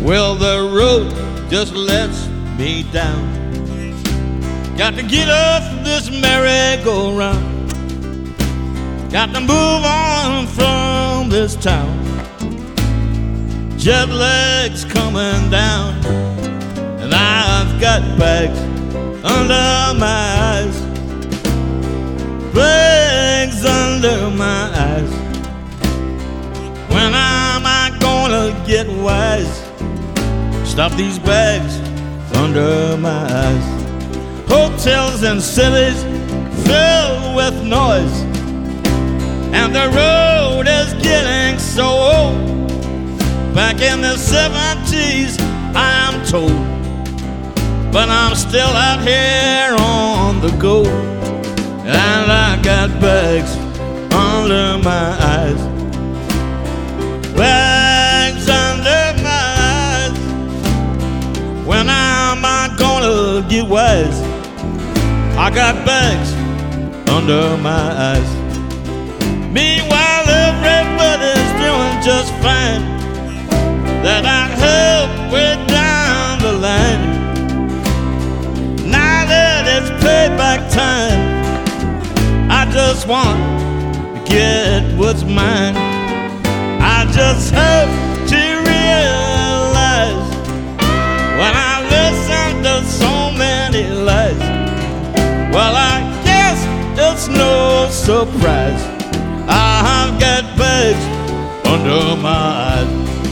Well, the road just lets me down. Got to get off this merry-go-round. Got to move on from this town. Jet lag's coming down, and I've got bags under my eyes. Bags under my eyes. When am I gonna get wise? Stop these bags under my eyes. Hotels and cities filled with noise, and the road is getting so old. Back in the 70s, I am told, but I'm still out here on the go. And I got bags under my eyes. Bags under my eyes. When am I gonna get wise? I got bags under my eyes. Meanwhile, everybody's doing just fine. That I help way down the line. Now that it's payback time, I just want to get what's mine. I just hope to realize, when I listen to so many lies, well, I guess it's no surprise I've got bags under my eyes.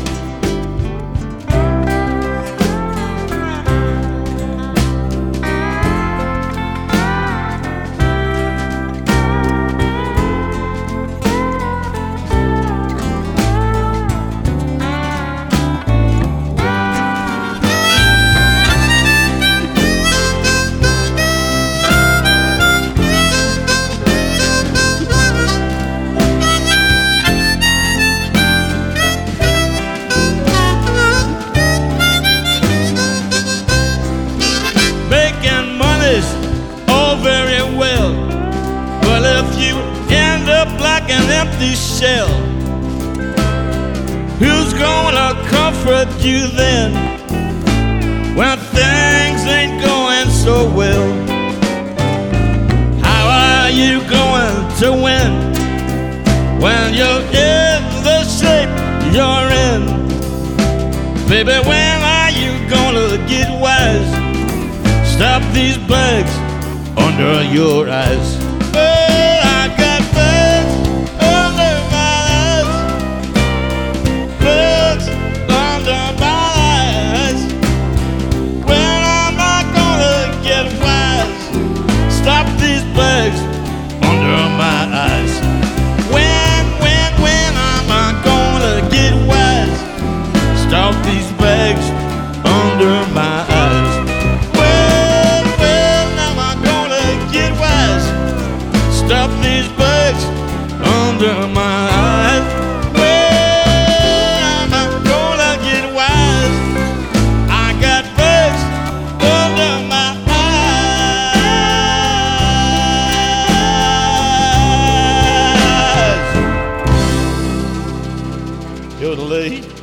All very well, but if you end up like an empty shell, who's gonna comfort you then, when things ain't going so well? How are you going to win when you're in the shape you're in? Baby, when are you gonna get wise? Stop these bags under your eyes. Well, I got bags under my eyes. Bags under my eyes. When am I gonna get wise? Stop these bags under my eyes. When am I gonna get wise? Stop these bags under my eyes. Stop these bags under my eyes. When am I gonna get wise? I got bags under my eyes. Yodelee.